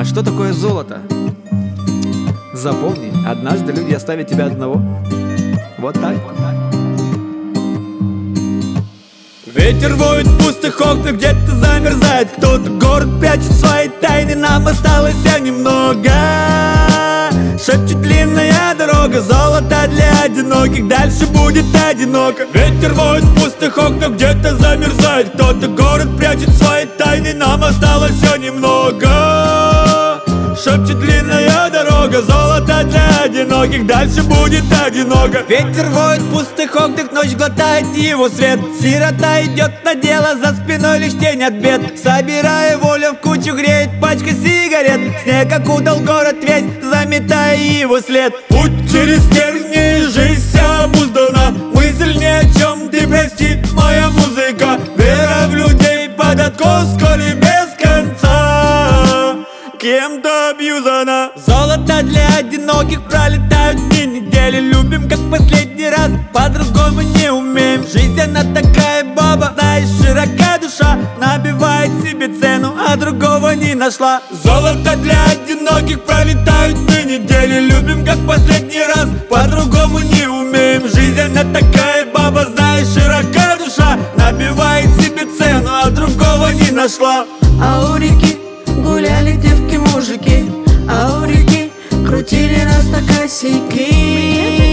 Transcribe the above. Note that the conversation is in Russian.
А что такое золото? Запомни, однажды люди оставят тебя одного. Вот так. Ветер воет в пустых окнах, где-то замерзает кто-то. Город прячет свои тайны, нам осталось немного. Шепчет длинная дорога, золото для одиноких, дальше будет одиноко. Ветер воет в пустых окнах, где-то замерзает кто-то. Город прячет свои тайны, нам осталось немного. Шепчет длинная дорога, золото для одиноких, дальше будет одиноко. Ветер воет в пустых окнах, ночь глотает его свет. Сирота идет на дело, за спиной лишь тень от бед. Собирая волю в кучу, греет пачка сигарет. Снег окутал город весь, заметая его след. Путь через тернии, жизнь вся обуздана. Мысль ни о чем, ты прости, моя музыка. Вера в людей под откос, коли без конца кем-то абьюзана. Золото для одиноких, пролетают дни, недели. Любим как последний раз, по-другому не умеем. Жизнь она такая, баба, знаешь, широка душа. Набивает себе цену, а другого не нашла. Золото для одиноких, пролетают дни, недели. Любим как последний раз, по-другому не умеем. Жизнь она такая, баба, знаешь, широка душа. Набивает себе цену, а другого не нашла. А у реки гуляли девки-мужики, а у реки крутили нас на косяки.